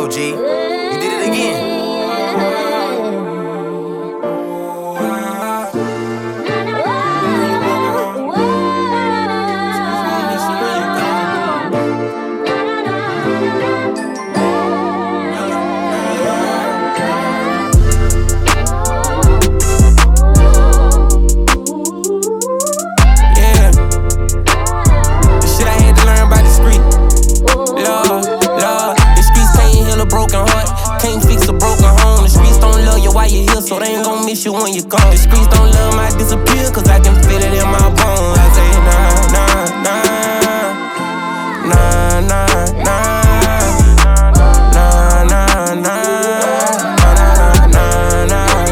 go, G. You did it again. So they ain't gon' miss you when you gone. The streets don't love my disappear, cause I can feel it in my bones. I say nah, nah, nah, nah, nah, nah, nah, nah, nah, nah, nah,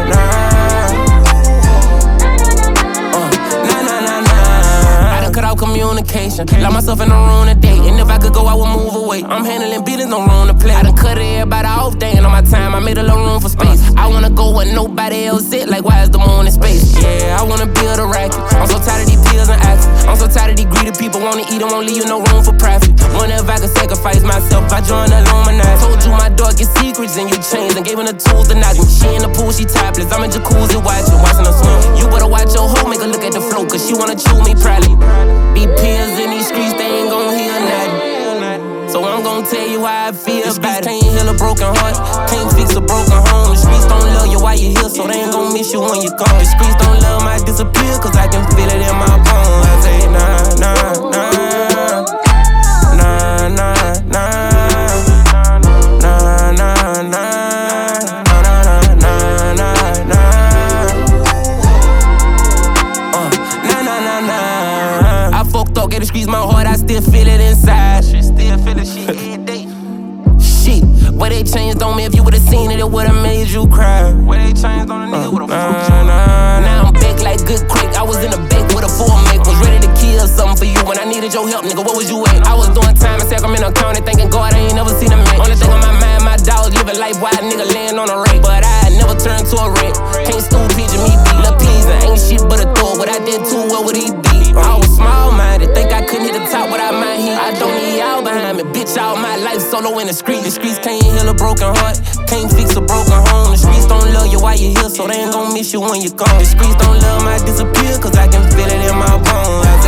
nah, nah. I done cut out communication, locked myself in the room today. And if I could go, I would move away. I'm handling business, no room to play. I done cut everybody off, they ain't on my time. I made a little room for space. I wanna go where nobody else sit, like why is the moon in space? Yeah, I wanna build a racket. I'm so tired of these pills and axes. I'm so tired of these greedy people wanna eat and won't leave you no room for profit. Wonder if I could sacrifice myself by joining the Illuminati. Told you my darkest secrets and you changed and gave her the tools to knock me. She in the pool, she topless. I'm in jacuzzi watching her swim. You better watch your hoe, make her look at the flow, cause she wanna chew me proudly. These pills in these streets, they ain't gon' heal nothing. So I'm gon' tell you how I feel about it. Can't heal a broken heart, can't fix a broken home. The streets don't love you while you here, so they ain't gon' miss you when you gone. The streets don't love my disappear, cause I can feel it in my bones. I say nah, nah, nah, nah, nah, nah, nah, nah, nah, nah, nah, nah. I fucked up, gave the streets my heart, I still feel it inside. Still feel it, shit every day. Shit, where they changed on me, if you would've seen it, it would've made you cry. Where they changed on a nigga, would've fucked you. Now I'm back like good crack, I was in the back with a full make. Was ready to kill something for you when I needed your help, nigga, where was you at? I was doing time in Sacramento County, thinking God, I ain't never seen a man. Only thing on my mind, my dogs living life while a nigga laying on a rake. But I never turned to a rat, can't stool picture me beat. Lil' pleasing, ain't shit but a thought, what I did too well with he beat. I was small-minded, think I couldn't hit the top without my heat. I don't need y'all behind me, bitch, all my life solo in the street. The streets can't heal a broken heart, can't fix a broken home. The streets don't love you while you here, so they ain't gon' miss you when you gone. The streets don't love my disappear, cause I can feel it in my bones.